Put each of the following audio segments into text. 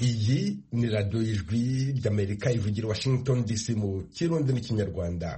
iyi ni radiyo y'ijwi ry'Amerika ivugira Washington DC mu kirundi n'ikinyarwanda.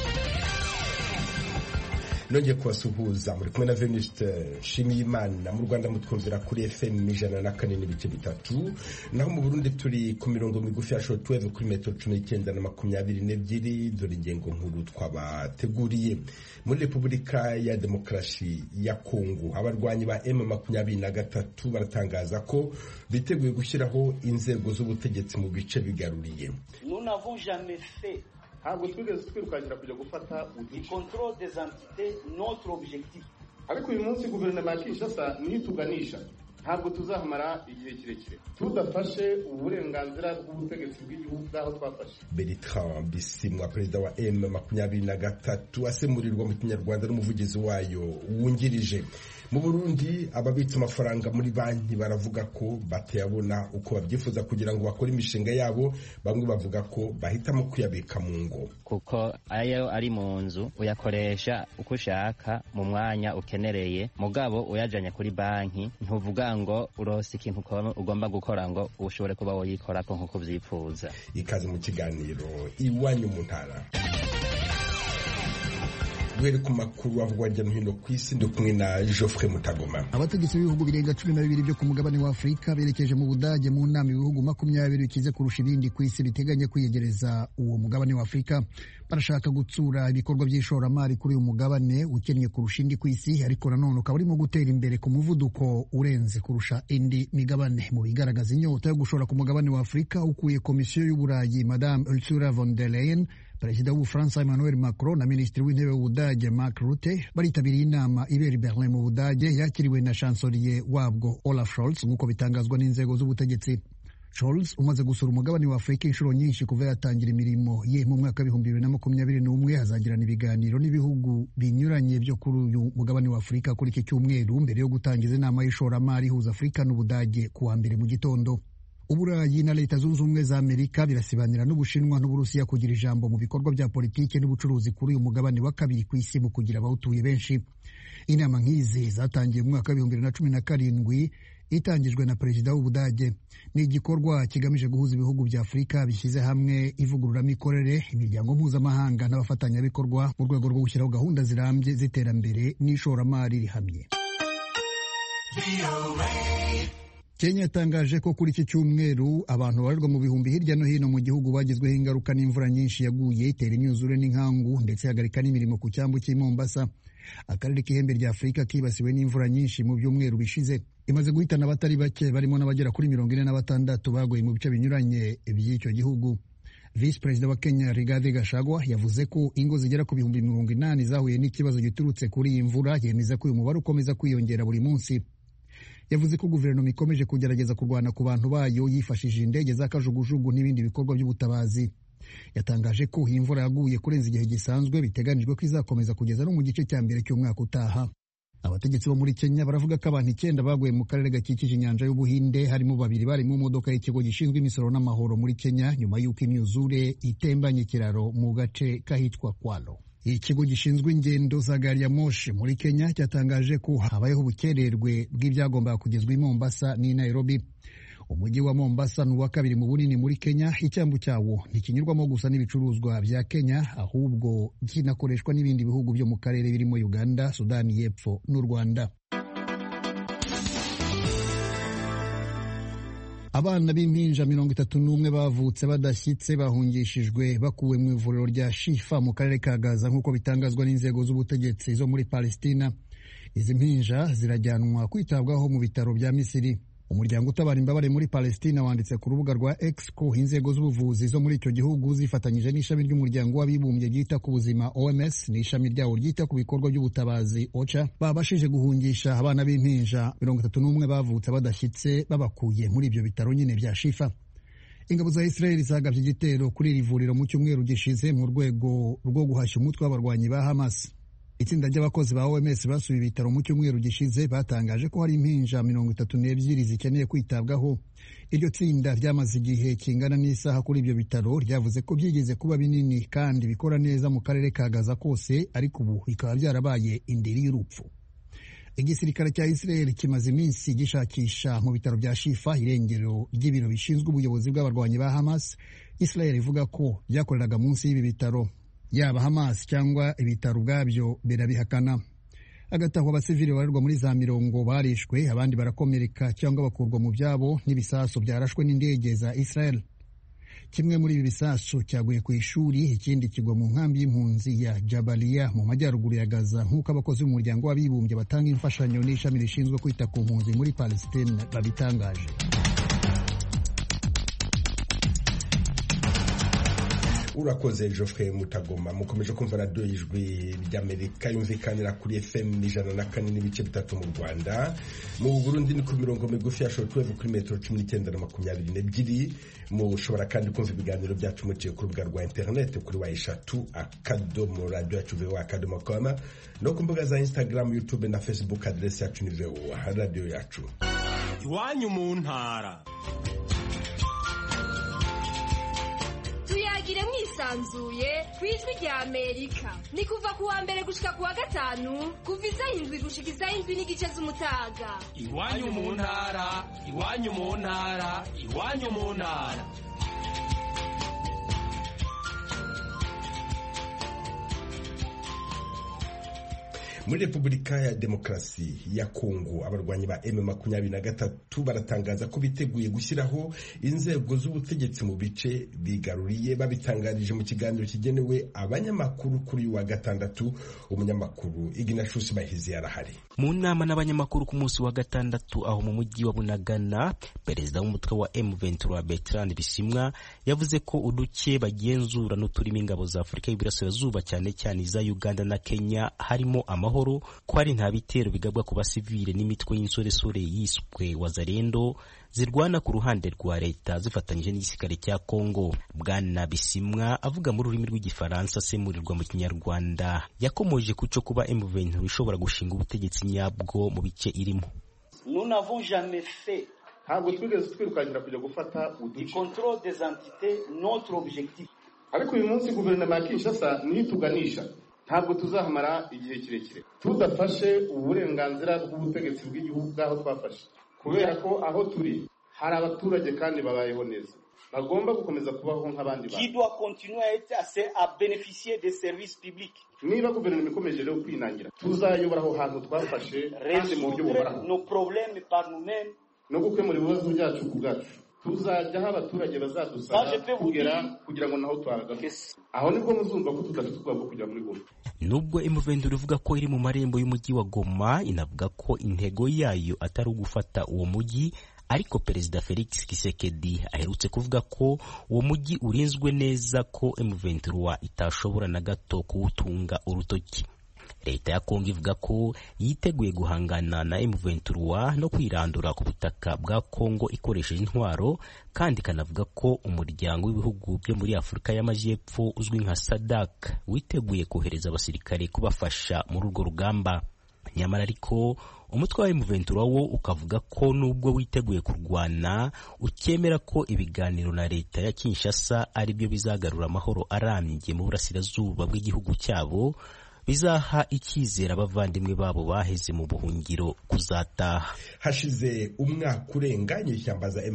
Nongeye kubasuhuza muri kumwe na Venuste Nshimiyimana. Mu Rwanda mutwumvira kuri FM 104.3, naho mu Burundi turi ku mirongo migufi ya shortwave kuri metero 19 na 22. Dore ingengo nkuru twabateguriye. Muri Repubulika ya Demokarasi ya Kongo, abarwanyi ba M23 baratangaza ko biteguye gushyiraho inzego z'ubutegetsi mu bice bigaruriye. Nous n'avons jamais fait ntabwo twigeze twirukankira kujya gufata contrôle des entités. Notre objectif, ariko uyu munsi guverinoma ya Kinshasa niyo ituganisha. Ntabwo tuzahamara igihe kirekire tudafashe uburenganzira bw'ubutegetsi bw'igihugu bwaho twafashe. Bertrand Bisimwa, perezida wa M23, asemurirwa mu kinyarwanda n'umuvugizi wayo wungirije. Mu Burundi, ababitsa amafaranga muri banki baravuga ko batayabona uko babyifuza kugira ngo bakore imishinga yabo. Bamwe bavuga ko bahitamo kuyabika mu ngo, kuko ayo ari mu nzu uyakoresha uko ushaka mu mwanya ukenereye, mugabo uyajanye kuri banki ntuvuga ngo urose ikintu ugomba gukora ngo ushobore kuba woyikorako nk'uko vyipfuza. Ikaze mu kiganiro Iwanyu mu Ntara. Duhere ku makuru avugwa hirya no hino ku isi, ndi kumwe na Geoffrey Mutagoma. Abategetsi b'ibihugu birenga 12 byo ku mugabane wa Afurika berekeje mu Budage mu nama ibihugu 20 bikize kurusha ibindi ku isi biteganya kwiyegereza uwo mugabane wa Afurika. Barashaka gutsura ibikorwa by'ishoramari kuri uyu mugabane ukennye kurusha indi ku isi, ariko nanone ukaba urimo gutera imbere ku muvuduko urenze kurusha indi migabane. Mu bigaragaza inyota yo gushora ku mugabane wa Afurika, ukuye Komisiyo y'Uburayi Madame Ursula von der Leyen, Perezida w'Ubufaransa Emmanuel Macron na Minisitiri w'Intebe w'Ubudage Mark Rutte baritabiriye inama ibera i Berlin mu Budage, yakiriwe na chancelier wabwo Olaf Scholz nk'uko bitangazwa n'inzego z'ubutegetsi. Scholz umaze gusura umugabane wa Afurika inshuro nyinshi kuva yatangira imirimo ye mu mwaka 2021, azagirana ibiganiro n'ibihugu binyuranye byo kuri uyu mugabane wa Afurika kuri iki cyumweru mbere yo gutangiza inama y'ishoramari ihuza Afurika n'Ubudage kuwa mbere mu gitondo. Uburayi na Leta Zunze Ubumwe za Amerika birasibanira n'Ubushinwa n'Uburusiya kugira ijambo mu bikorwa bya politiki n'ubucuruzi kuri uyu mugabane wa kabiri ku isi mu kugira abawutuye benshi. Inama nk'izi zatangiye mu mwaka 2017 itangijwe na Perezida w'Ubudage. Ni igikorwa kigamije guhuza ibihugu bya Afurika bishyize hamwe ivugururamikorere, imiryango mpuzamahanga n'abafatanyabikorwa mu rwego rwo gushyiraho gahunda zirambye z'iterambere n'ishoramari rihamye. Kenya yatangaje ko kuri iki cyumweru abantu babarirwa mu bihumbi hirya no hino mu gihugu bagizweho ingaruka n'imvura nyinshi yaguye itera imyuzure n'inkangu ndetse ihagarika n'imirimo ku cyambu cy'i Mombasa. Akarere k'ihembe rya Afurika kibasiwe n'imvura nyinshi mu byumweru bishize, imaze guhitana abatari bake barimo n'abagera kuri 46 baguye mu bice binyuranye by'icyo gihugu. Vice Perezida wa Kenya Rigathi Gachagua yavuze ko ingo zigera ku bihumbi 80 zahuye n'ikibazo giturutse kuri iyi mvura, yemeza ko uyu mubare ukomeza kwiyongera buri munsi. Yavuze ko guverinoma ikomeje kugerageza kurwana ku bantu bayo yifashishije indege z'akajugujugu n'ibindi bikorwa by'ubutabazi. Yatangaje ko iyi mvura yaguye kurenza igihe gisanzwe, biteganijwe ko izakomeza kugeza no mu gice cya mbere cy'umwaka utaha. Abategetsi bo muri Kenya baravuga ko abantu 9 baguye mu karere gakikije inyanja y'Ubuhinde, harimo 2 bari mu modoka y'ikigo gishinzwe imisoro n'amahoro muri Kenya nyuma y'uko imyuzure itembanye ikiraro mu gace kahitwa Kwalo. Ikigo gishinzwe ingendo za gari ya moshi muri Kenya cyatangaje ko habayeho ubukererwe bw'ibyagombaga kugezwa i Mombasa n'i Nairobi. Umujyi wa Mombasa ni uwa kabiri mu bunini muri Kenya. Icyambu cyawo ntikinyurwamo gusa n'ibicuruzwa bya Kenya, ahubwo kinakoreshwa n'ibindi bihugu byo mu karere birimo Uganda, Sudani y'Epfo n'u Rwanda. Abana b'impinja 31 bavutse badashyitse bahungishijwe bakuwe mu ivuriro rya Shifa mu karere ka Gaza nk'uko bitangazwa n'inzego z'ubutegetsi zo muri Palestina. Izi mpinja zirajyanwa kwitabwaho mu bitaro bya Misiri. Umuryango utabara imbabare muri Palestina wanditse ku rubuga rwa X ko inzego z'ubuvuzi zo muri icyo gihugu zifatanyije n'ishami ry'umuryango w'abibumbye ryita ku buzima OMS n'ishami ryawo ryita ku bikorwa by'ubutabazi OCHA babashije guhungisha abana b'impinja 31 bavutse badashyitse babakuye muri ibyo bitaro nyine bya Shifa. Ingabo za Israel zagabye igitero kuri iri vuriro mu cyumweru gishize mu rwego rwo guhashya umutwe w'abarwanyi ba Hamas. Itsinda ry'abakozi ba OMS basuye ibitaro mu cyumweru gishize batangaje ko hari impinja 32 zikeneye kwitabwaho. Iryo tsinda ryamaze igihe kingana n'isaha kuri ibyo bitaro, ryavuze ko byigeze kuba binini kandi bikora neza mu karere ka Gaza kose, ariko ubu bikaba byarabaye indiri y'urupfu. Igisirikare cya Israel kimaze iminsi gishakisha mu bitaro bya Shifa irengero ry'ibiro bishinzwe ubuyobozi bw'abarwanyi ba Hamas. Israel ivuga ko byakoreraga munsi y'ibi bitaro. Yaba Hamas cyangwa ibitaro ubwabyo birabihakana. Agataho abasivili barerwa muri za mirongo barishwe, abandi barakomereka cyangwa bakurwa mu byabo n'ibisasu byarashwe n'indege za Israel. Kimwe muri ibi bisasu cyaguye ku ishuri, ikindi kigwa mu nkambi y'impunzi ya Jabalia mu majyaruguru ya Gaza, nk'uko abakozi b'umuryango w'abibumbye batanga imfashanyo n'ishami rishinzwe kwita ku mpunzi muri Palestine babitangaje. Urakoze Geoffrey Mutagoma. Mukomeje kumva radio y'Ijwi ry'Amerika yumvikanira kuri FM 104.3 mu Rwanda. Mu Burundi ni ku mirongo migufi ya shortwave kuri metero 19 na 22. Mushobora kandi kumva ibiganiro byacu muciye ku rubuga rwa internet kuri wa3.radio.com no ku mbuga za Instagram, YouTube na Facebook. Adresse yacu ni VOA radio yacu. Iwanyu mu ntara. Tuyagire mwisanzuye kwijwi rya Amerika. Ni kuva ku wa mbere gushika ku wa gatanu, kuva isaha 7 gushika isaha 7 n'igice z'umutaga. Iwanyu mu ntara, iwanyu mu ntara, iwanyu mu ntara. Muri Repubulika ya Demokarasi ya Kongo, abarwanyi ba M23 baratangaza ko biteguye gushyiraho inzego z'ubutegetsi mu bice bigaruriye. Babitangarije mu kiganiro kigenewe abanyamakuru kuri wa gatandatu. Umunyamakuru Ignatius Bahizi yarahari mu nama n'abanyamakuru ku munsi wa gatandatu aho mu mujyi wa Bunagana. Perezida w'umutwe wa M23 Bertrand Bisimwa yavuze ko uduce bagenzura n'uturimo ingabo za Afurika y'Iburasirazuba cyane cyane iza Uganda na Kenya harimo amahoro, ko hari nta bitero bigabwa ku basivile n'imitwe y'insoresore yiswe Wazalendo zirwana ku ruhande rwa leta zifatanyije n'igisirikare cya Kongo. Bwana Bisimwa avuga mu rurimi rw'igifaransa semurirwa mu Kinyarwanda yakomoje kuco kuba M23 ishobora gushinga ubutegetsi nyabwo mu bice irimo. Nous n'avons jamais fait ntabwo twigeze twirukangira kujya gufata du contrôle des entités notre objectif. Ariko uyu munsi guverinoma ya Kinshasa niyo tuganisha. Ntabwo tuzahamara igihe kirekire tudafashe uburenganzira bw'ubutegetsi bw'igihugu bwaho twafashe, kubera ko aho turi hari abaturage kandi babayeho neza, bagomba gukomeza kubaho nk'abandi bantu. Qui doit continuer à bénéficier des services publics. Niba guverinoma ikomeje rero kwinangira, tuzayobora aho hantu twafashe kandi mu buryo buhoraho. Nos problèmes par nous-mêmes. No gukemura ibibazo byacu ku bwacu. Tuzajya abaturange bazadusaba kugira ngo naho twahagaze. Aho nibwo muzumva ko tudafite ubwoba kujya muri Goma. Nubwo M23 ivuga ko iri mu marembo y'umujyi wa Goma, inavuga ko intego yayo atari ugufata uwo mujyi, ariko Perezida Felix Tshisekedi aherutse kuvuga ko uwo mujyi urinzwe neza, ko M23 itashobora na gato kuwutunga urutoki. Leta ya Kongo ivuga ko yiteguye guhangana na M23 no kwirandura ku butaka bwa Kongo ikoresheje intwaro, kandi kanavuga ko umuryango w'ibihugu byo muri Afurika y'Amajyepfo uzwi nka SADC witeguye kohereza abasirikare kubafasha muri urwo rugamba. Nyamara ariko umutwe wa M23 wo ukavuga ko nubwo witeguye kurwana, ukemera ko ibiganiro na leta ya Kinshasa ari byo bizagarura amahoro arambye mu burasirazuba bw'igihugu cyabo, bizaha icyizere abavandimwe babo baheze mu buhungiro kuzataha. Hashize umwaka urenga inyeshyamba za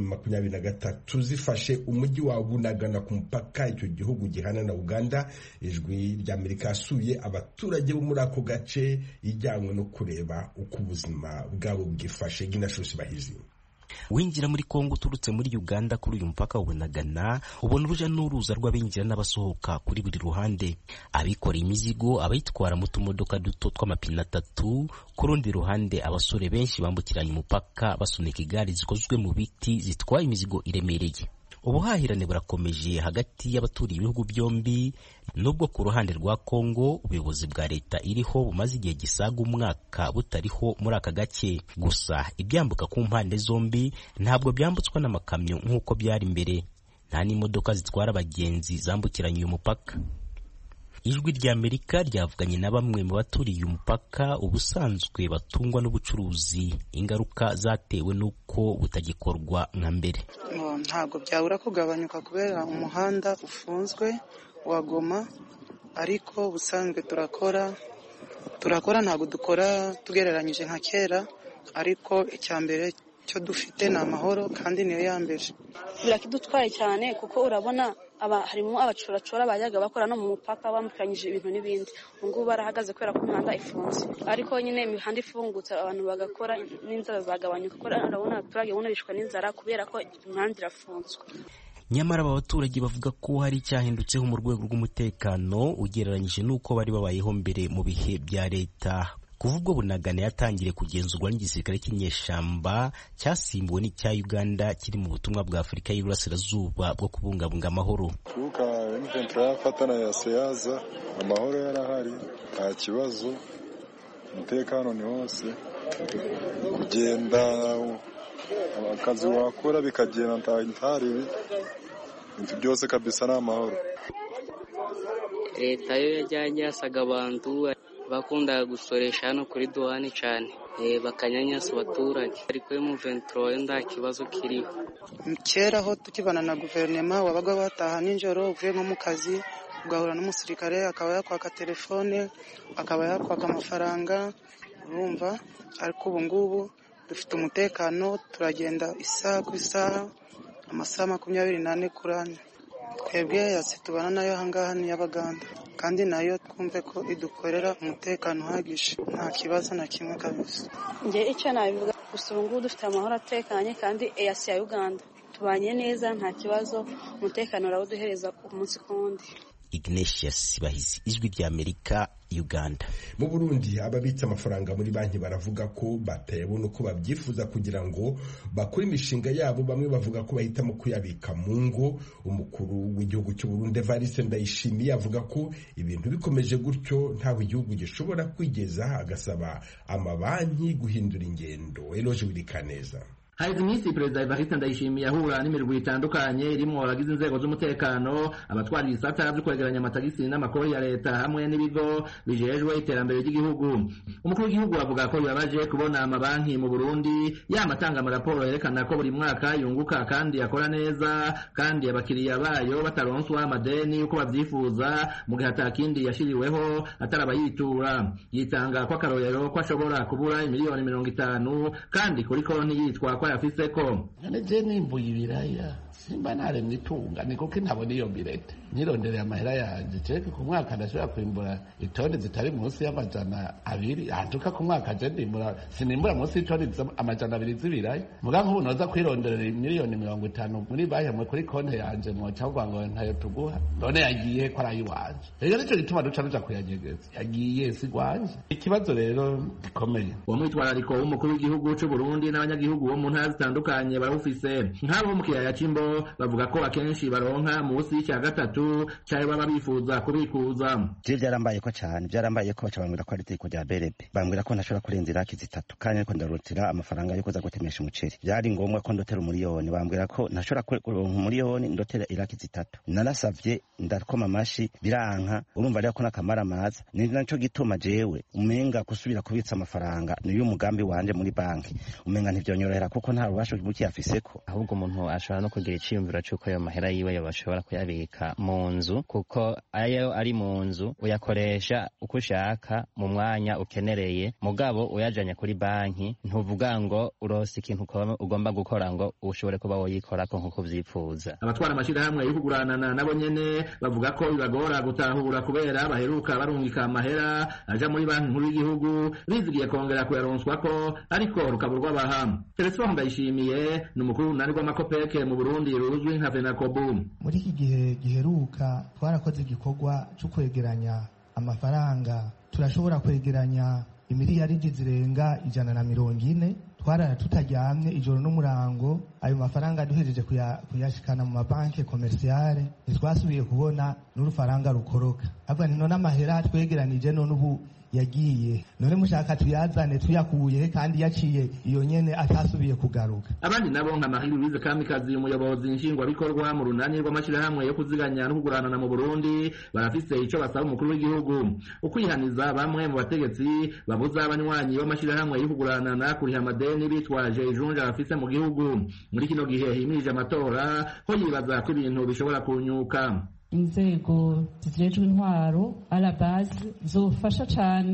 M23 zifashe umujyi wa Bunagana ku mupaka icyo gihugu gihana na Uganda. Ijwi ry'Amerika yasuye abaturage bo muri ako gace ijyanywe no kureba uko ubuzima bwabo bwifashe. Ignatius Bahizi. Winjira muri Kongo uturutse muri Uganda kuri uyu mupaka wa Bunagana, ubona uruja n'uruza rw'abinjira n'abasohoka kuri buri ruhande. Abikoreye imizigo, abayitwara mu tumodoka duto tw'amapine 3, ku rundi ruhande abasore benshi bambukiranya umupaka basunika igare zikozwe mu biti zitwaye imizigo iremereye. Ubuhahirane burakomeje hagati y'abaturiye ibihugu byombi, nubwo ku ruhande rwa Kongo ubuyobozi bwa leta iriho bumaze igihe gisaga umwaka butariho muri aka gace. Gusa ibyambuka ku mpande zombi ntabwo byambutswa n'amakamyo nk'uko byari mbere, nta n'imodoka zitwara abagenzi zambukiranya uyu mupaka. Ijwi ry'Amerika ryavuganye na bamwe mu baturiye umupaka ubusanzwe batungwa n'ubucuruzi, ingaruka zatewe n'uko butagikorwa nka mbere. Ntabwo byabura kugabanyuka kubera umuhanda ufunzwe wa Goma, ariko ubusanzwe turakora turakora, ntabwo dukora tugereranyije nka kera, ariko icya mbere cyo dufite ni amahoro kandi niyo ya mbere. Birakidutwaye cyane kuko urabona harimo abacoracora bajyaga bakora no mu mupaka bambukanyije ibintu n'ibindi. Ubungubu barahagaze kubera ko imihanda ifunze, ariko nyine imihanda ifungutse abantu bagakora n'inzara zagabanyuka kuko urabona abaturage bunarishwa n'inzara kubera ko imihanda irafunzwe. Nyamara aba baturage bavuga ko hari icyahindutseho mu rwego rw'umutekano ugereranyije n'uko bari babayeho mbere mu bihe bya leta. Kuva ubwo Bunagana yatangire kugenzurwa n'igisirikare cy'inyeshyamba cyasimbuwe n'icya Uganda kiri mu butumwa bwa Afurika y'Iburasirazuba bwo kubungabunga amahoro. Kuka M23 yafatana ya Seaza, amahoro yarahari, nta kibazo, umutekano ni hose, kugenda akazi wakora bikagenda ntaribi, ibintu byose kabisa ni amahoro. Leta yo yajyanye yasaga abantu bakundaga gusoresha hano kuri duhani cyane, bakanyanyasa abaturage, ariko M23 nta kibazo kiriho. Kera ho tukibana na guverinoma wabaga bataha nijoro uvuye nko mu kazi ugahura n'umusirikare akaba yakwaka telefone, akaba yakwaka amafaranga, urumva. Ariko ubu ngubu dufite umutekano, turagenda isaha ku isaha, amasaha 24 kuri ane. Twebwe yasi tubana nayo ahangaha ni y'Abaganda, kandi nayo twumve ko idukorera umutekano uhagije, nta kibazo na kimwe kabisa. Nge icyo nabivuga gusa ubu ngubu dufite amahoro atekanye, kandi EAC ya Uganda tubanye neza, nta kibazo, umutekano urawuduhereza umunsi ku wundi. Ignatius Bahizi, Ijwi ry'Amerika, Uganda. Mu Burundi ababitsa amafaranga muri banki baravuga ko batayabona uko babyifuza kugira ngo bakore imishinga yabo. Bamwe bavuga ko bahitamo kuyabika mu ngo. Umukuru w'igihugu cy'u Burundi Evariste Ndayishimiye avuga ko ibintu bikomeje gutyo ntaho igihugu gishobora kwigeza, agasaba amabanki guhindura ingendo. Eloge Wirikaneza. Haizi minsi Perezida Evariste Ndayishimiye ahura n'imirwi itandukanye irimo abagize inzego z'umutekano, abatwara ibisata byo kwegeranya amatagisi n'amakori ya leta hamwe n'ibigo bijejwe iterambere ry'igihugu. Umukuru w'igihugu avuga ko yabaje kubona amabanki mu Burundi yamatanga amaraporo yerekana ko buri mwaka yunguka kandi akora neza, kandi abakiriya bayo bataronswa amadeni uko babyifuza, mu gihe atakindi yashiriweho atarabayitura. Yitanga ko akarorero ko ashobora kubura miliyoni 50 kandi kuri konti yitwa yafise ko je nimbuye ibiraya simba naremye itunga ni kuko ntabona iyo birete nyirondereye amahera yanje ceke ku mwaka ndashobora kwimbura itoni zitari munsi y'200 antuka ku mwaka je sinimbura munsi y'itoni 200 z'ibiraya muga nk'ubu noza kwironderera miliyoni 50 muri banki mwe kuri konti yanje mwo cyangwa ngo ntayo tuguha none yagiye ko arayi wanje rero nicyo gituma duca ruja kuyanyegeza yagiye sigwanje. Ikibazo rero gikomeye uwo mwitwarariko w'umukuru w'igihugu cy'u Burundi n'abanyagihugu bo mu ntara zitandukanye barawufise. Nk'abo mu kiyaya c'Imbo bavuga ko akenshi baronka munsi y'icya gatatu cyayo baba bifuza kubikuza. Je byarambaye ko cyane, byarambaye ko baca bambwira ko ari teko rya berebe, bambwira ko ntashobora kurenza iraki zitatu kandi ko ndarutira amafaranga yo kuza gutemesha umuceri. Byari ngombwa ko ndotera umuriyoni, bambwira ko ntashobora kuronka umuriyoni ndotera iraki zitatu. Narasavye ndakoma amashi biranka, urumva rero ko nakamara amaza. Ni naco gituma jewe umenga kusubira kubitsa amafaranga niyo umugambi wanje muri banki, umenga ntivyonyorohera kuko nta rubasho buki yafiseko. Ahubwo umuntu ashobora no kugira iciyumviro cy'uko ayo mahera yiwe yabashobora kuyabika mu nzu, kuko ayo ari mu nzu uyakoresha uko ushaka mu mwanya ukenereye, mugabo uyajanye kuri banki ntuvuga ngo urose ikintu ugomba gukora ngo ushobore kuba woyikorako nk'uko vyipfuza. Abatwara amashirahamwe yo kuguranana nabo nyene bavuga ko bibagora gutahura kubera baheruka barungika amahera aja muri banki nkuru y'igihugu bizigiye kongera kuyaronswako ariko rukaburwa baha. Telefone Ndayishimiye ni umukuru w'unani rw'amakopeke mu Burundi ruzwi nka Fenakobu. Muri iki gihe giheruka twarakoze igikorwa cyo kwegeranya amafaranga, turashobora kwegeranya imiliyaridi zirenga 140. Twarara tutaryamye ijoro n'umurango, ayo mafaranga duhejeje kuyashikana mu mabanki komerciale ntitwasubiye kubona n'urufaranga rukoroka. Ahubwo none amahera twegeranije none ubu yagiye, none mushaka tuyazane tuyakuye kandi yaciye iyo nyene atasubiye kugaruka. Abandi nabo nka Marie Louise Kamikazi, umuyobozi nshingwabikorwa mu runani rw'amashirahamwe yo kuziganya no kuguranana mu Burundi, barafise ico basaba umukuru w'igihugu, ukwihaniza bamwe mu bategetsi babuza abanywanyi b'amashirahamwe yo kuguranana kuriha amadeni bitwaje ijunja bafise mu gihugu. Muri kino gihe himirije amatora ho yibaza ko ibintu bishobora kunyuka. Inzego zijejwe intwaro à la base zofasha cyane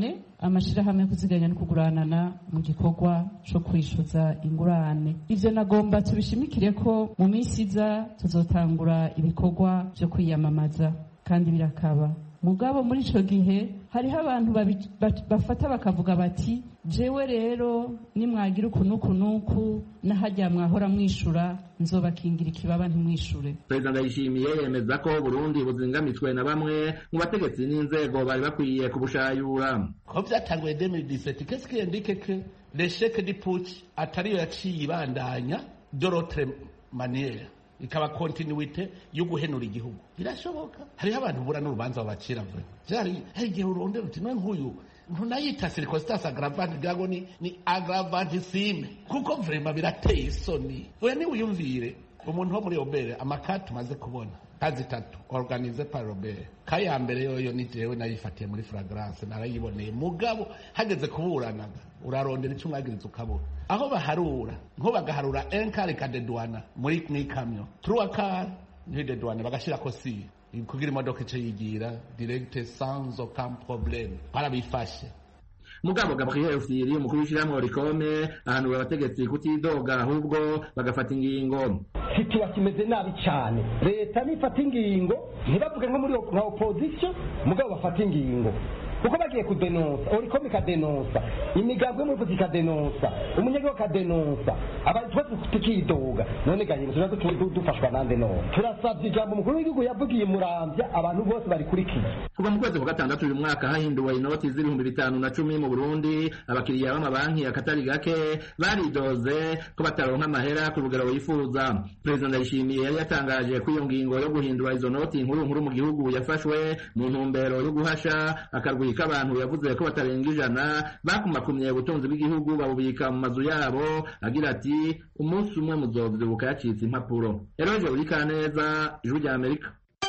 amashirahamwe yo kuziganya no kuguranana mu gikorwa co kwishuza ingurane. Ivyo nagomba tubishimikire ko mu minsi iza tuzotangura ibikorwa vyo kwiyamamaza kandi birakaba. Mugabo muri ico gihe hariho abantu bafata bakavuga bati jewe rero nimwagira ukunuku nahajya mwahora mwishura nzobakingira ikibaba ntimwishure. Perezida Ndayishimiye yemeza ko Burundi buzingamitswe na bamwe mu bategetsi n'inzego bari bakwiye kubushayura. Ko byatanguye 2017 qu'est-ce qui indique que l'échec du putsch atari yaciye ibandanya de l'autre manière ikaba continuité yo guhenura igihugu. Birashoboka hariho abantu bura n'urubanza babacira vuba byari igihe urondera uti nk'uyu ntunayita circonstance aggravante gago ni aggravantissime kuko vraiment birateye isoni. Oya ni wiyumvire umuntu wo muri Obere amakati tumaze kubona kazi 3 organisé par Robert kaya mbere yoyo ni jewe nayifatiye muri fragrance narayiboneye mugabo hageze kuburanaga urarondera icyo mwagiriza ukabura aho baharura nko bagaharura enkari kadedwana muri kamyo 3 car ni dedwane bagashira ko si kugira imodoka ice yigira direct sans aucun problème barabifashe. Mugabo Gabriel Firi umukuru w'ishyirahamwe Rikome ahanura abategetsi kutidoga ahubwo bagafata ingingo. Kiba kimeze nabi cyane leta nifata ingingo ntibavuge nko muri opposition mugabo bafata ingingo kuko bagiye kudenonsa Oricom ikadenonsa imigambwe muri politika ikadenonsa umunyego akadenonsa abantu twese tukidoga none gaye dufashwa nande no turasabye ijambo umukuru w'igihugu yavugiye Muramvya abantu bose bari kuri kiyi. Kuva mu kwezi kwa gatandatu uyu mwaka hahinduwe inoti z'ibihumbi 510 mu Burundi abakiriya b'amabanki akatari gake baridoze ko bataronka amahera ku rugero wifuza. Perezida Ndayishimiye yari yatangaje ko iyo ngingo yo guhindura izo noti nkuru mu gihugu yafashwe mu ntumbero yo guhasha akarwi k'abantu yavuze ko batarenga 100 bakumakumye ubutunzi bw'igihugu babubika mu mazu yabo agira ati umunsi umwe muzovyibuka yacitse impapuro. Eroje Urikaneza Ijwi rya Amerika.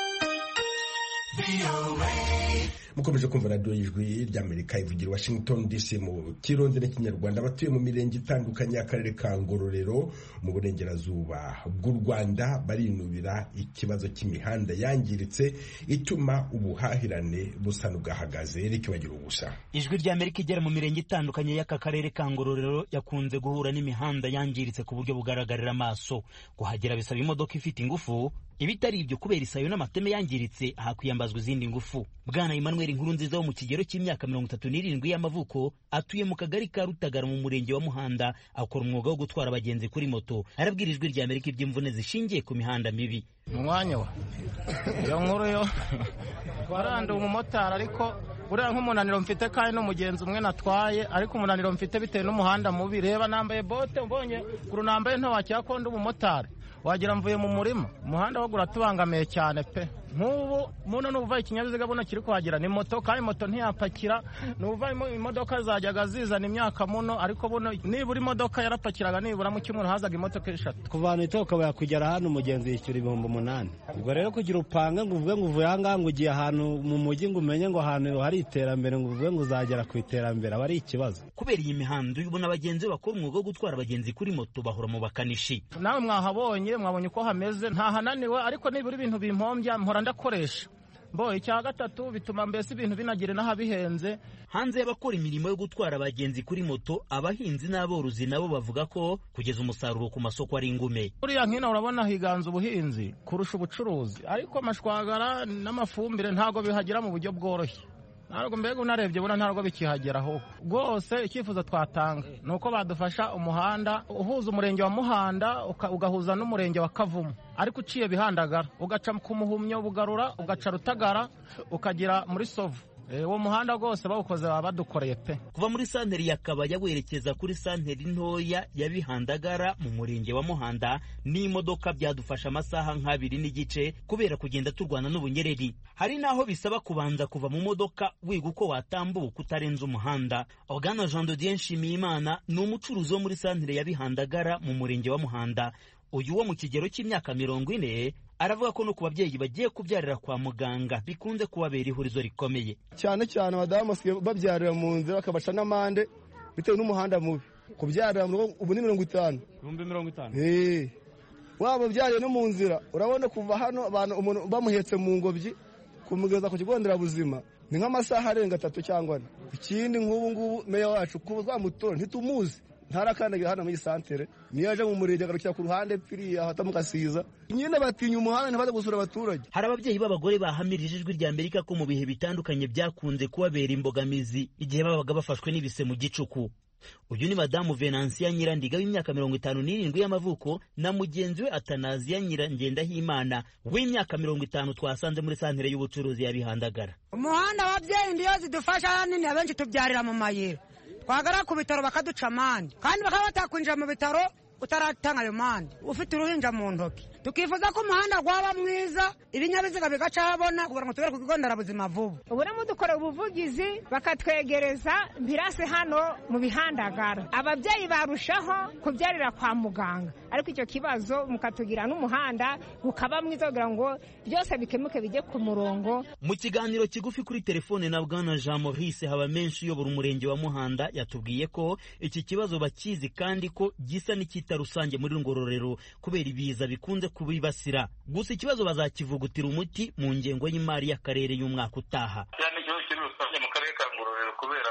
Mukomeje kumva radio y'Ijwi ry'Amerika ivugira Washington DC mu Kirundi n'Ikinyarwanda batuye mu mirenge itandukanye y'akarere ka Ngororero mu burengerazuba bw'u Rwanda barinubira ikibazo cy'imihanda yangiritse ituma ubuhahirane busa n'ubwahagaze. Eric bagira ubusa. Ijwi ry'Amerika igera mu mirenge itandukanye y'aka karere ka Ngororero yakunze guhura n'imihanda yangiritse ku buryo bugaragarira amaso. Kuhagera bisaba imodoka ifite ingufu, ibitari ibyo kubera isayo n'amateme yangiritse hakwiyambazwa izindi ngufu. Bwana Emmanuel Nkurunziza wo mu kigero cy'imyaka 37 y'amavuko atuye mu kagari ka Rutagara mu murenge wa Muhanda akora umwuga wo gutwara abagenzi kuri moto. Arabwirijwe rya Amerika iby'imvune zishingiye ku mihanda mibi. Umwanya wa yo nkuru yo waranda umumotari ariko uriya nk'umunaniro mfite kandi n'umugenzi umwe natwaye ariko umunaniro mfite bitewe n'umuhanda mubi. Reba nambaye bote mbonye kuru nambaye ntawacyakunda umumotari wagira mvuye mu murima umuhanda wagura tubangamiye cyane pe. Nk'ubu muno n'uva ikinyabiziga buno kiri kuhagira ni moto kandi moto ntiyapakira n'uva imodoka zajyaga zizana imyaka muno ariko buno nibura imodoka yarapakiraga nibura mu cyumweru hazaga imodoka 3 kuvana itoka bakugera hano umugenzi yishyura 8,000. Ubwo rero kugira upanga ngo uvuge ngo uvuye ahangaha ngo ugiye ahantu mu mujyi ngo umenye ngo ahantu hari iterambere ngo uvuge ngo uzagera ku iterambere aba ari ikibazo. Kubera iyi mihanda ubona abagenzi bakora umwuga wo gutwara abagenzi kuri moto bahora mu bakanishi. Nawe mwabonye uko hameze ntahananiwe ariko nibura ibintu bimpombya mpora ndakoresha. Icya gatatu bituma mbese ibintu binagire n'ahabihenze. Hanze y'abakora imirimo yo gutwara abagenzi kuri moto, abahinzi n'aborozi nabo bavuga ko kugeza umusaruro ku masoko ari ingume. Uriya nkina urabona higanza ubuhinzi kurusha ubucuruzi ariko amashwagara n'amafumbire ntago bihagira mu buryo bworoshye. Ntabwo mbega unarebye buna ntabwo bikihageraho rwose. Icyifuzo twatanga ni uko badufasha umuhanda uhuza umurenge wa Muhanda ugahuza n'umurenge wa Kavumu ariko uciye Bihandagara ugaca ku Muhumyo bugarura ugaca Rutagara ukagera muri Sovu. Uwo muhanda rwose bawukoze baba badukoreye pe. Kuva muri santeri ya Kabaya werekeza kuri santeri ntoya ya Bihandagara mu murenge wa Muhanda n'imodoka byadufasha amasaha nk'abiri n'igice kubera kugenda turwana n'ubunyereri. Hari naho bisaba kubanza kuva mu modoka wiga uko watambuka utarenze umuhanda. Bwana Jean de Dieu Nshimiyimana ni umucuruzi wo muri santeri ya Bihandagara mu murenge wa Muhanda. Uyu wo mu kigero cy'imyaka 40 aravuga ko no ku babyeyi bagiye kubyarira kwa muganga bikunze kubabera ihurizo rikomeye. Cyane cyane abadamu babyarira mu nzira bakabaca n'amande bitewe n'umuhanda mubi. Kubyarira ubu ni 50. 50. Waba byariye no mu nzira urabona kuva hano abantu umuntu bamuhetse mu ngobyi kumugeza ku kigo nderabuzima ni nk'amasaha arenga 3 cyangwa 4. Ikindi nk'ubu ngubu meya wacu kuba zamutora ntitumuzi, ntarakandagira hano muri santere, niyo aje mu murenge agarukira ku ruhande piriya hatamukasiza, nyine batinya umuhanda ntibaza gusura abaturage. Hari ababyeyi b'abagore bahamirije Ijwi rya Amerika ko mu bihe bitandukanye byakunze kubabera imbogamizi igihe babaga bafashwe n'ibise mu gicuku. Uyu ni Madamu Venansia Nyirandiga w'imyaka 57 y'amavuko na mugenzi we Atanaziya Nyirangendahimana w'imyaka 50 twasanze muri santere y'ubucuruzi ya Bihandagara. Umuhanda w'abyeyi ndiyo zidufasha nini, abenshi tubyarira mu mayira, twagara ku bitaro bakaduca amande, kandi bakaba batakwinjira mu bitaro utaratanga ayo mande ufite uruhinja mu ntoki. Tukifuza ko umuhanda gwaba mwiza, ibinyabiziga bigacahabona kugira ngo tubere ku kigo nderabuzima vuba. Ubura dukora ubuvugizi bakatwegereza mbirase hano mu Bihandagara, ababyeyi barushaho kubyarira kwa muganga, ariko icyo kibazo mukatugira n'umuhanda ukaba mwiza kugira ngo byose bikemuke bijye ku murongo. Mu kiganiro kigufi kuri telefone na Bwana Jean Maurice Habamenshi uyobora umurenge wa Muhanda yatubwiye ko iki kibazo bakizi kandi ko gisa n'ikita rusange muri Ngororero kubera ibiza bikunze kubibasira. Gusa ikibazo bazakivugutira umuti mu ngengo y'imari y'akarere y'umwaka utaha. Yani ikibazo kiri rusange mu karere ka Ngororero kubera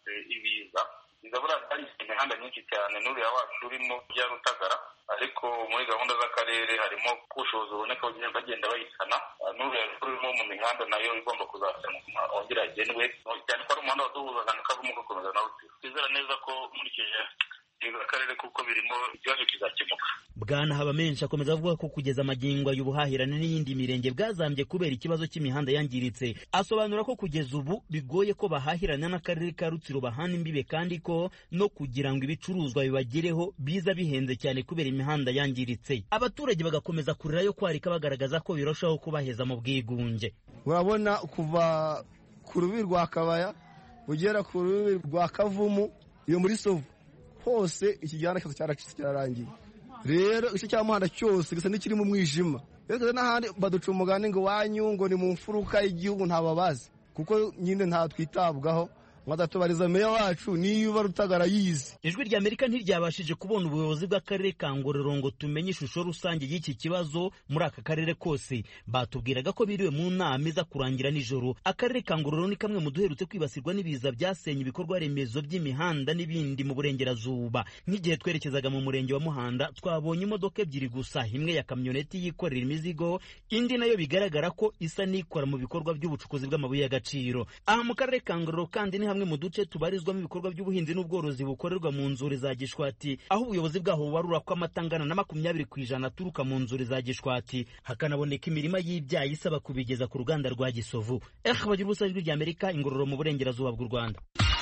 ibiza bizabura ari imihanda myinshi cyane n'uriya wacu urimo bya Rutagara, ariko muri gahunda z'akarere harimo kushoza uboneka bagenda bayisana, n'uriya urimo mu mihanda nayo igomba kuzasanwa ongera agenwe cyane ko ari umuhanda waduhuzaga n'akavumu gakomeza na Rutsiro. Twizera neza ko nkurikije akarere kuko birimo ikibazo kizakemuka. Bwana Habamenshi akomeza avuga ko kugeza amagingo y'ubuhahirane n'iyindi mirenge bwazambye kubera ikibazo cy'imihanda yangiritse. Asobanura ko kugeza ubu bigoye ko bahahirana n'akarere ka Rutsiro bahana imbibe, kandi ko no kugira ngo ibicuruzwa bibagereho biza bihenze cyane kubera imihanda yangiritse. Abaturage bagakomeza kurirayo kwarika bagaragaza ko birushaho kubaheza mu bwigunge. Urabona kuva ku rubi rwa Kabaya ugera ku rubi rwa Kavumu iyo muri Sovu hose ikijyana cyose cyararangiye. Rero icyo cyamuhanda cyose gisa n'ikiri mu mwijima. Rero n'ahandi baduca umugani ngo wanyu ngo ni mu mfuruka y'igihugu ntababazi, kuko nyine nta twitabwaho mwadatubariza meya wacu niba Rutagara yizi. Ijwi rya Amerika ntiryabashije kubona ubuyobozi bw'akarere ka Ngororero ngo tumenye ishusho rusange y'iki kibazo muri aka karere kose. Batubwiraga ko biriwe mu nama iza kurangira nijoro. Akarere ka Ngororero ni kamwe mu duherutse kwibasirwa n'ibiza byasenye ibikorwa remezo by'imihanda n'ibindi mu burengerazuba. Nk'igihe twerekezaga mu murenge wa Muhanda twabonye imodoka ebyiri gusa, imwe ya kamyoneti yikorera imizigo, indi nayo bigaragara ko isa n'ikora mu bikorwa by'ubucukuzi bw'amabuye y'agaciro. Aha mu karere ka Ngororero kandi ni hamwe mu duce tubarizwamo ibikorwa by'ubuhinzi n'ubworozi bukorerwa mu nzuri za Gishwati, aho ubuyobozi bwaho bubarura ko amatangana na 20% aturuka mu nzuri za Gishwati, hakanaboneka imirima y'ibyayi isaba kubigeza ku ruganda rwa Gisovu. Bagira ubusa Ijwi rya Amerika, Ingororero mu burengerazuba bw'u Rwanda.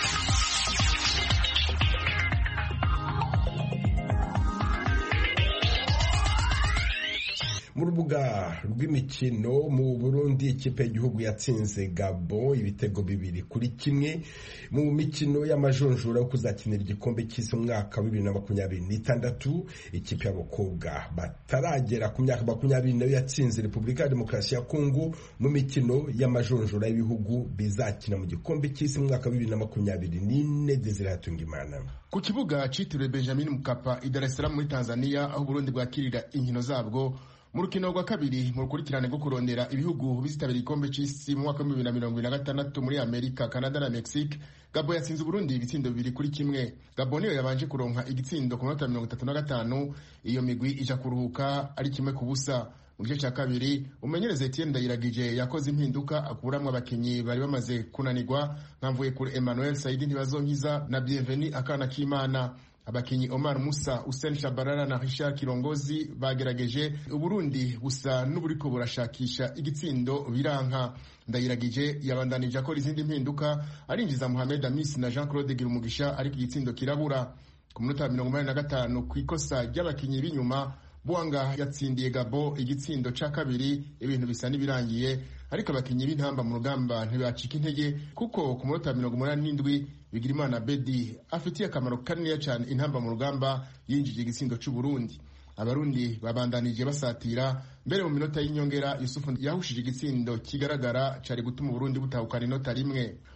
Mu rubuga rw'imikino mu Burundi, ikipe y'igihugu yatsinze Gabo ibitego 2-1 mu mikino y'amajonjora yo kuzakinira igikombe cy'isi mwaka wa 2026. Ikipe y'abakobwa bataragera ku myaka 20 nayo yatsinze Repubulika ya Demokarasi ya Kongo mu mikino y'amajonjora y'ibihugu bizakina mu gikombe cy'isi mwaka wa 2024. Desire Hatungimana ku kibuga cyitiriwe Benjamin Mkapa i Dar es Salaam muri Tanzania, aho Burundi bwakirira inkino zabwo mu rukino rwa kabiri mu rukurikirane rwo kurondera ibihugu bizitabira igikombe cy'isi mu mwaka wa 2026 muri Amerika, Canada na Mexique. Gabo yatsinze Burundi ibitsindo 2-1. Gabo niyo yabanje kuronka igitsindo ku minota 35, iyo migwi ija kuruhuka ari 1-0. Mu gice cya kabiri umenyereza Etienne Ndayiragije yakoze impinduka akuramwe abakinyi bari bamaze kunanirwa nka Mvuyekure Emmanuel, Saidi Ntibazonkiza na Bienveni Akana K'Imana. Abakinyi Omar Musa, Hussein Shabarara na Richard Kirongozi bagerageje Uburundi gusa n'uburiko burashakisha igitsindo biranka. Ndayiragije yabandanije akora izindi mpinduka arinjiza Mohamed Amis na Jean-Claude Girumugisha, ariko igitsindo kirabura. Ku minota 85 ku ikosa ry'abakinyi b'inyuma, Bwanga yatsindiye Gabo igitsindo ca kabiri, ibintu bisa n'ibirangiye, ariko abakinyi b'intamba mu rugamba ntibacika intege, kuko ku minota 87 Bigirimana Bedi afitiye akamaro kanini cyane intamba mu rugamba yinjije igitsindo cy'u Burundi. Abarundi babandanije basatira, mbere mu minota y'inyongera Yusufu yahushije igitsindo kigaragara cari gutuma Burundi butahukana inota rimwe.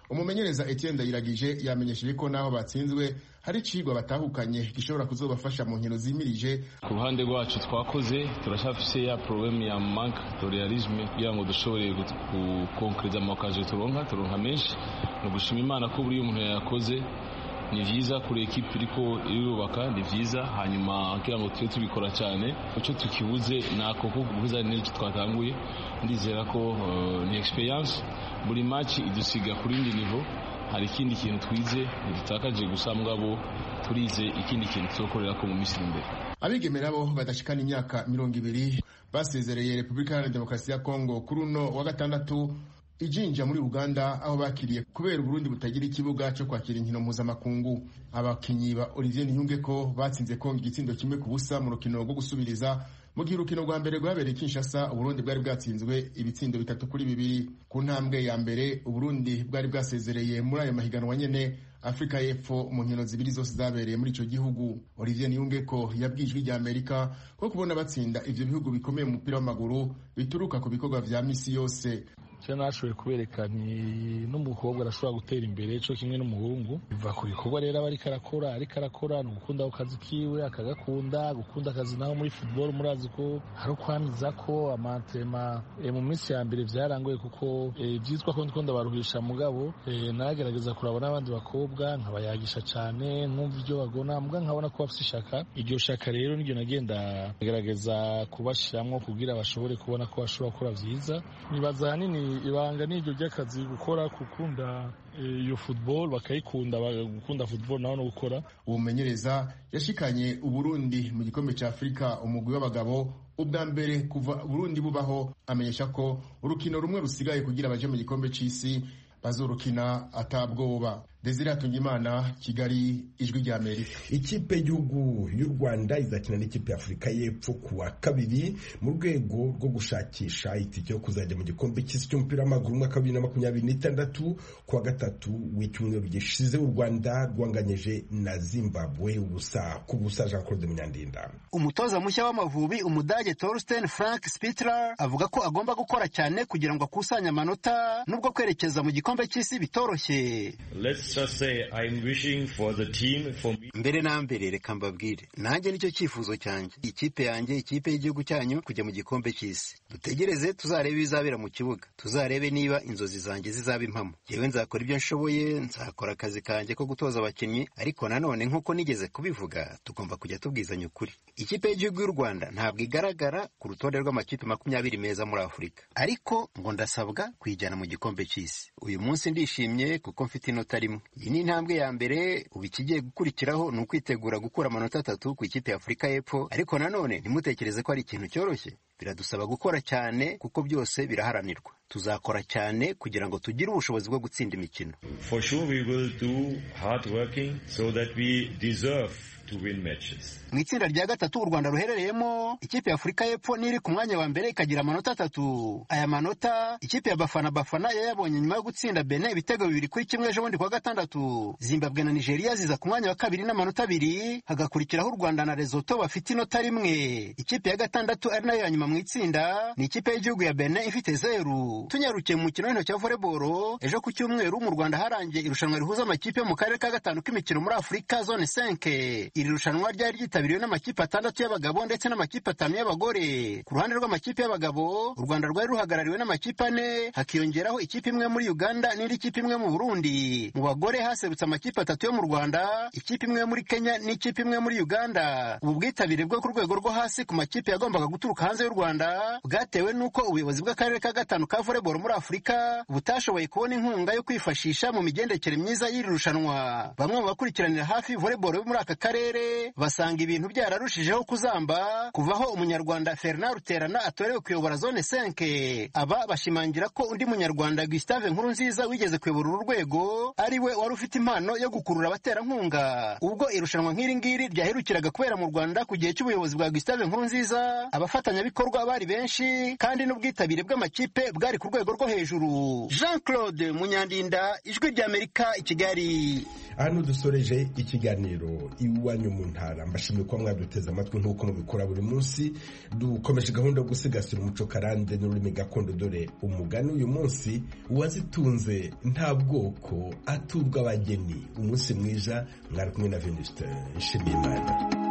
umumenyereza Etienne Ndayiragije yamenyesheje ko naho batsinzwe hari icigwa batahukanye gishobora kuzobafasha mu nkino zimirije. Ku ruhande rwacu twakoze turashafise ya problème ya manque de realisme kugira ngo dushobore gukonkreza amakaje turonka menshi. No gushima Imana ko buri umuntu yakoze ni vyiza kuri equipe iriko irubaka, ni vyiza hanyuma kugira ngo tube tubikora cyane. Uco tukibuze nako ko guhuza n'icyo twatanguye, ndizera ko ni experience buri match idusiga kuri indi niveau. Hari ikindi kintu twize dutakaje gusa mugabo turize ikindi kintu tuzokorera ko mu minsi imbere. Abigeme nabo badashikana imyaka 20 basezereye Repubulika Iharanira Demokarasi ya Kongo kuri uno wa gatandatu ijinja muri Uganda, aho bakiriye kubera Burundi butagira ikibuga cyo kwakira inkino mpuzamakungu. Abakinyi ba Olivier Niyungeko batsinze Kongo igitsindo kimwe ku busa mu rukino rwo gusubiriza, mu gihe urukino rwa mbere rwabereye Kinshasa Uburundi bwari bwatsinzwe ibitsindo 3-2. Ku ntambwe ya mbere Uburundi bwari bwasezereye muri ayo mahiganwa nyene Afrika y'Epfo mu nkino zibiri zose zabereye muri ico gihugu. Olivier Niyungeko yabwijwe rya Amerika ko kubona batsinda ivyo bihugu bikomeye mu mupira w'amaguru bituruka ku bikorwa vya misi yose. cyane nashoboye kubereka ni n'umukobwa arashobora gutera imbere cyo kimwe n'umuhungu biva ku bikorwa rero aba ariko arakora ni ugukunda akazi kiwe akagakunda gukunda akazi naho muri football murazi ko hari ukwamiza ko amantrema mu minsi ya mbere vyarangoye kuko byitwa ko ndikunda baruhisha mugabo nagerageza kuraba n'abandi bakobwa nkabayagisha cyane nkumva ibyo bagona muga nkabona ko bafite ishaka iryo shaka rero niryo nagenda gerageza kubashiramwo kugira bashobore kubona ko bashobora gukora vyiza nibaza hanini ibanga n'iryo ry'akazi gukora gukunda iyo football bakayikunda gukunda football naho no gukora. Ubumenyereza yashikanye Uburundi mu gikombe cya Afrika umugwi w'abagabo ubwa mbere kuva Burundi bubaho, amenyesha ko urukino rumwe rusigaye kugira baje mu gikombe c'isi bazorukina atabwoba. Desire Atungimana, Kigali, Ijwi rya Amerika. Ikipe y'igihugu y'u Rwanda izakina n'ikipe ya Afurika y'Epfo kuwa kabiri mu rwego rwo gushakisha itike yo kuzajya mu gikombe cy'isi cy'umupira w'amaguru umwaka wa 2026. Kuwa gatatu w'icyumweru gishize u Rwanda rwanganyije na Zimbabwe ubusa ku busa. Jean Claude Munyandinda, umutoza mushya w'Amavubi umudage Thorsten Frank Spittler, avuga ko agomba gukora cyane kugira ngo akusanye amanota nubwo kwerekeza mu gikombe cy'isi bitoroshye. Mbere na mbere reka mbabwire nanjye nicyo cyifuzo cyanjye, ikipe yanjye, ikipe y'igihugu cyanyu kujya mu gikombe cy'isi. Dutegereze tuzarebe ibizabera mu kibuga, tuzarebe niba inzozi zanjye zizaba impamo. Yewe nzakora ibyo nshoboye, nzakora akazi kanjye ko gutoza abakinnyi, ariko nanone nk'uko nigeze kubivuga tugomba kujya tubwizanya ukuri. Ikipe y'igihugu y'u Rwanda ntabwo igaragara ku rutonde rw'amakipe 20 meza muri Afurika, ariko ngo ndasabwa kuyijyana mu gikombe cy'isi. Uyu munsi ndishimye kuko mfite inota rimwe. Iyi ni intambwe ya mbere, ubu ikigiye gukurikiraho ni ukwitegura gukura amanota 3 ku ikipe ya Afurika y'Epfo, ariko nanone ntimutekereze ko ari ikintu cyoroshye. Biradusaba gukora cyane kuko byose biraharanirwa. Tuzakora cyane kugira ngo tugire ubushobozi bwo gutsinda imikino. For sure we will do hard working so that we deserve to win matches. Mu itsinda rya gatatu u Rwanda ruherereyemo, ikipe ya Afurika y'Epfo niri ku mwanya wa mbere ikagira amanota 3. Aya manota ikipe ya Bafana yayabonye nyuma yo gutsinda Benin ibitego 2-1 ejo bundi kwa gatandatu. Zimbabwe na Nigeria ziza ku mwanya wa kabiri n'amanota 2, hagakurikiraho u Rwanda na Lesotho bafite inota 1. Ikipe ya gatandatu ari nayo ya nyuma mu itsinda ni ikipe y'igihugu ya Benin ifite 0. Tunyarukiye mu mukino w'intoki wa volleyball, ejo ku cyumweru mu Rwanda harangiye irushanwa rihuza amakipe yo mu karere ka gatanu k'imikino muri Afurika zone 5. Iri rushanwa ryari ryitabiriwe n'amakipe 6 y'abagabo ndetse n'amakipe 5 y'abagore. Ku ruhande rw'amakipe y'abagabo, u Rwanda rwari ruhagarariwe n'amakipe 4, hakiyongeraho ikipe imwe muri Uganda n'indi kipe imwe mu Burundi. Mu bagore haserutse amakipe 3 yo mu Rwanda, ikipe imwe muri Kenya n'ikipe imwe muri Uganda. Ubu bwitabire bwo ku rwego rwo hasi ku makipe yagombaga guturuka hanze y'u Rwanda bwatewe n'uko ubuyobozi bw'akarere ka gatanu ka volleyball muri Afurika butashoboye kubona inkunga yo kwifashisha mu migendekere myiza y'iri rushanwa. Bamwe mu bakurikiranira hafi volleyball yo muri aka karere basanga ibintu byararushijeho kuzamba kuvaho umunyarwanda Fernand Ruterana atorewe kuyobora zone 5. Aba bashimangira ko undi munyarwanda Gustave Nkurunziza wigeze kuyobora uru rwego ari we wari ufite impano yo gukurura abaterankunga. Ubwo irushanwa nk'iri ngiri ryaherukiraga kubera mu Rwanda ku gihe cy'ubuyobozi bwa Gustave Nkurunziza, abafatanyabikorwa bari benshi kandi n'ubwitabire bw'amakipe bwari ku rwego rwo hejuru. Jean Claude Munyandinda, Ijwi rya Amerika, i Kigali. hano dusoreje ikiganiro iwanyu mu ntara. Mbashimiye ko mwaduteze amatwi nk'uko mubikora buri munsi. Dukomeje gahunda yo gusigasira umuco karande n'ururimi gakondo, dore umugani uyu munsi: uwazitunze nta bwoko aturwa abageni. Umunsi mwiza, mwari kumwe na Venuste Nshimiyimana.